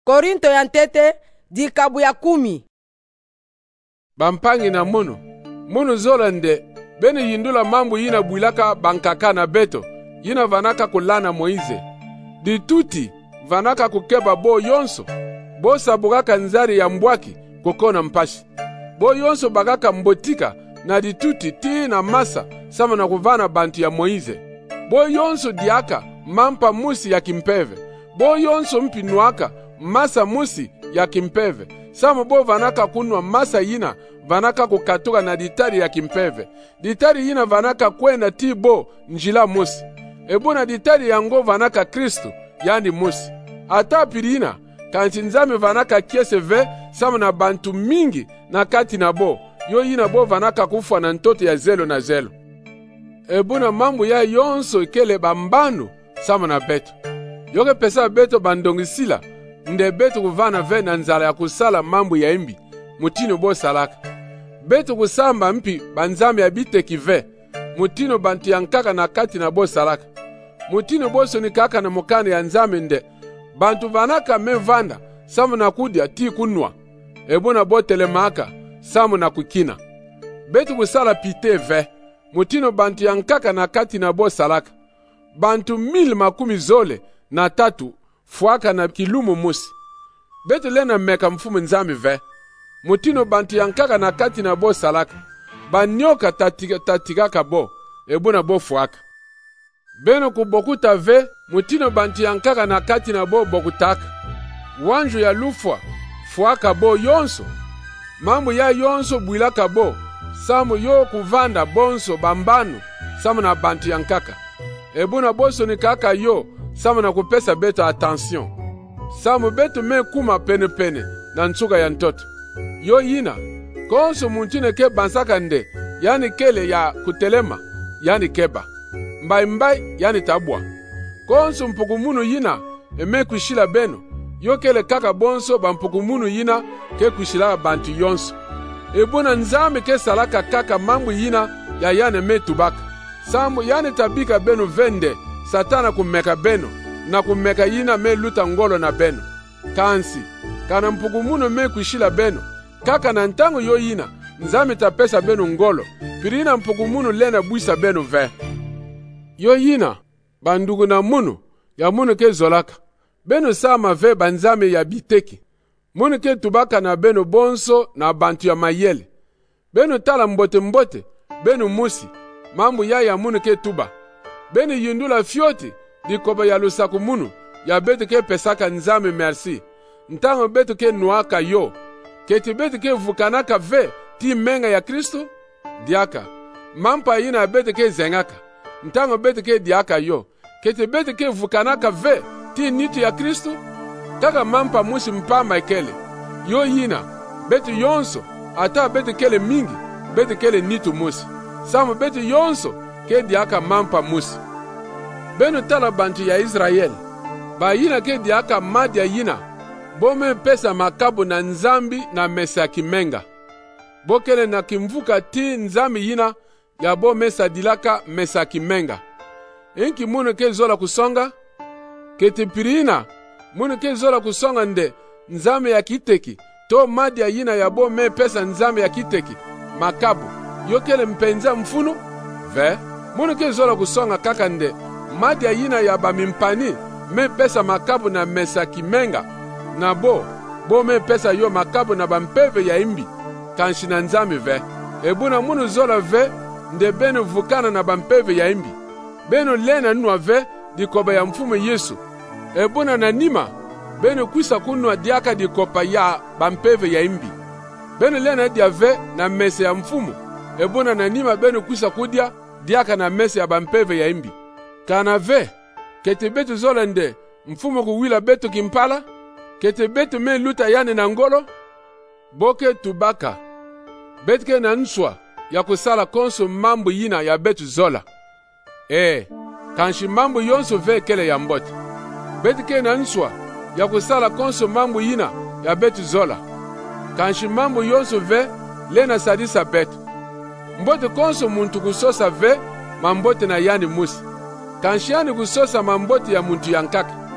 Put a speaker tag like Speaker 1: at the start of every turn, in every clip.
Speaker 1: Korinto ya ntete dikabu ya 10.
Speaker 2: Bampangi na munu zola nde bene yindula mambu yina builaka bankaka na beto yina vanaka kulana Moize di tuti vanaka kukeba bo yonso bo sabugaka nzari ya mbwaki kokona mpashi bo yonso bagaka mbotika na di tuti ti na masa sama na kuvana bantu ya Moize bo yonso diaka mampa musi ya kimpeve bo yonso mpinuaka masa musi ya kimpeve sama bo vanaka kunwa masa yina vanaka kukatuka na ditari ya kimpeve ditari yina vanaka kwenda ti bo njila musi ebo na ditari yango vanaka Kristu yani musi ata pirina kanchi nzame vanaka kiese ve sama na bantu mingi na kati na bo yo yina bo vanaka kufwa na ntoto ya zelo na zelo ebo na mambu ya yonso ikele bambanu sama na beto yoke pesa beto bandongisila nde beto kuvana ve na nzala ya kusala mambu ya imbi mutino bo salaka beto kusamba mpi banzambe ya biteki ve mutino bantu yankaka na kati na bo salaka mutino bo sonikaka na mokane ya nzambe nde bantu vanaka mevanda samu na kudia ti kunwa ebo na bo telemaka samu na kukina beto kusala pite ve mutino bantu yankaka na kati na bo salaka bantu 1,3 fuaka na kilumu musi beto lena meka mfumu nzambe ve mutino bantu yankaka na kati na bo salaka banyoka tatigaka bo ebo na bo fuaka beno kubokuta ve mutino bantu yankaka na kati na bo bokutaka wanju ya lufwa fuaka bo yonso mambu ya yonso builaka bo samu yo kuvanda bonso bambanu samu na bantu yankaka ebo na boso ni kaka yo samu na kupesa beto attention samu beto me kuma pene na ntsuka ya ntoto yo yina konso muntine ke bansaka nde yani kele ya kutelema yani keba mbai yani tabwa konso mpukumunu yina eme kushila beno yo kele kaka bonso bampukumunu yina ke kushila bantu yonso ebona nzame ke salaka kaka mambu yina ya yani me tubaka samu yani tabika beno vende satana kumeka beno na kumeka yina me luta ngolo na beno kansi kana mpukumunu me kushila beno kaka na ntango yo yina nzame tapesa beno ngolo pirina mpukumunu lena buisa beno ve yo yina bandugu na munu ya munu ke zolaka beno sama ve banzame ya biteki munu ke tubaka na beno bonso na bantu ya mayele beno tala mbote beno musi mambu ya munu ke tuba beno yundula fioti dikoba ya lusaku munu ya betu ke pesaka nzame merci ntango betu ke nuaka yo keti betu ke vukanaka ve ti menga ya Kristu diaka mampa yina betu ke zengaka ntango betu ke diaka yo keti betu ke vukanaka ve ti nitu ya Kristu kaka mampa musi mpama ekele yo yina betu yonso ata betu kele mingi betu kele nitu musi samu betu yonso ke diaka mampa musi beno tala bantu ya Israel ba yina ke diaka madia yina bome pesa makabu na nzambi na mesa kimenga bokele na kimvuka ti nzambi yina ya bo mesa dilaka mesa kimenga enki munu ke zola kusonga keti pirina munu ke zola kusonga nde nzambe ya kiteki to madia yina ya bo me pesa nzambe ya kiteki makabu yokele mpenza mfunu ve munu ke zola kusonga kaka nde madia yina ya bamimpani me pesa makabu na mesa kimenga na bo me pesa yo makabu na bampeve ya imbi kanshi na nzambe ve ebuna munu zola ve nde beno vukana na bampeve ya imbi beno lena nwa ve dikoba ya mfumu Yesu ebuna na nima beno kwisa kunwa diaka dikopa ya bampeve ya imbi beno lena dia ve na mese ya mfumu ebuna na nima beno kwisa kudia diaka na mese ya bampeve ya imbi kana ve kete betu zola nde mfumu kuwila betu kimpala kete betu me luta yani na ngolo boke tubaka betke na nswa ya kusala konso mambu yina ya betu zola kanshi mambu yonso ve kele ya mbote betke na nswa ya kusala konso mambu yina ya betu zola kanshi mambu yonso ve lena sadisa betu mbote konso muntu kusosa ve mambote na yani musi kanshi yani kusosa mambote ya muntu yankaka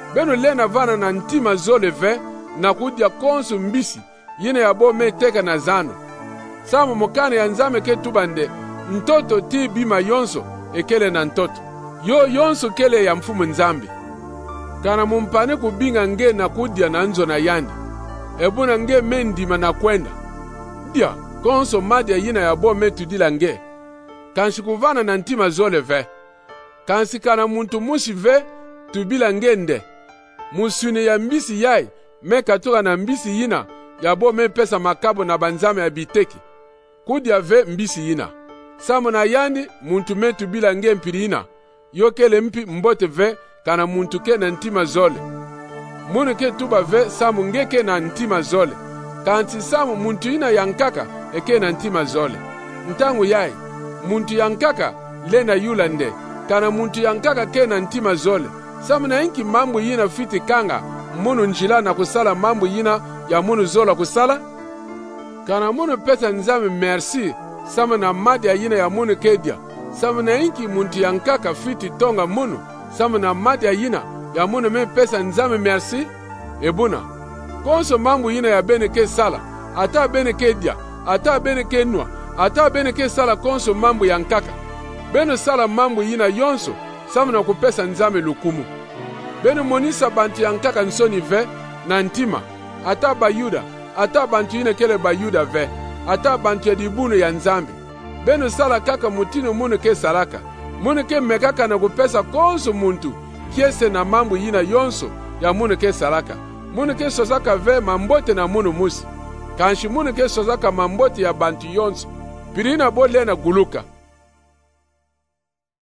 Speaker 2: beno lena vana na ntima zole ve na kudia konso mbisi yina ya bo me teka na zano. Samu mokane ya nzame ke tubande ntoto ti bima yonso ekele na ntoto. Yo yonso kele ya mfumu nzambi. Kana mumpane kubinga nge na kudia na nzo na yandi. Ebuna nge mendima na kwenda. Dia konso madia yina ya bo me tudila nge. Kanshi kuvana na ntima zole ve. Kansi kana muntu mushi ve tubila ngende. Musune ya mbisi yai meka tuka na mbisi yina ya bo me pesa makabo na banzame ya biteki. Kudia ve mbisi yina. Samu na yandi muntu me tubila nge mpiri yina. Yokele mpi mbote ve kana muntu ke na ntima zole. Munu ke tuba ve samu nge ke na ntima zole. Kansi samu muntu yina yankaka eke na ntima zole. Ntangu yai muntu yankaka lena yulande. Kana muntu yankaka ke na ntima zole. Samu na inki mambu yina fiti kanga munu njila na kusala mambu yina ya munu zola kusala. Kana munu pesa nzame merci samu na madia yina ya munu kedia. Samu na inki muntu yankaka fiti tonga munu samu na madia yina ya munu me pesa nzame merci. Ebuna konso mambu yina ya bene ke sala ata bene kedia ata bene ke nua ata bene ke sala konso mambu yankaka. Beno sala mambu yina yonso samu na kupesa nzame lukumu. Beno monisa bantu yankaka nsoni ve na ntima ata bayuda ata bantu yina kele bayuda ve ata bantu ya dibuno ya nzambe. Beno sala kaka mutino munu ke salaka munu ke mekaka na kupesa konso muntu kiese na mambu yina yonso ya munu ke salaka. Munu ke sozaka ve mambote na munu musi kanshi munu ke sozaka mambote ya bantu yonso pirina bo lena guluka.